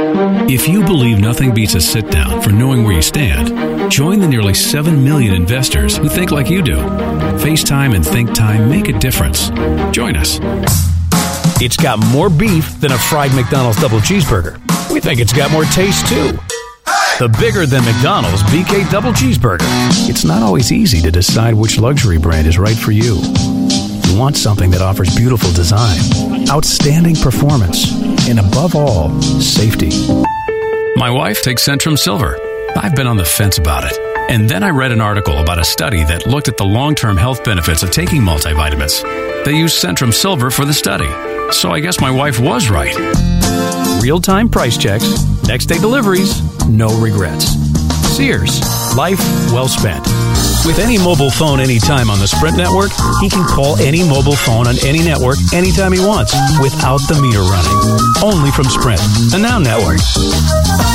If you believe nothing beats a sit-down for knowing where you stand, join the nearly 7 million investors who think like you do. FaceTime and Think Time make a difference. Join us. It's got more beef than a fried McDonald's double cheeseburger. We think it's got more taste, too. The bigger than McDonald's BK Double Cheeseburger. It's not always easy to decide which luxury brand is right for you. You want something that offers beautiful design, outstanding performance, and above all, safety. My wife takes Centrum Silver. I've been on the fence about it. And then I read an article about a study that looked at the long-term health benefits of taking multivitamins. They used Centrum Silver for the study. So I guess my wife was right. Real-time price checks, next-day deliveries, no regrets. Sears, life well spent. With any mobile phone anytime on the Sprint network, he can call any mobile phone on any network anytime he wants without the meter running. Only from Sprint, the Now Network.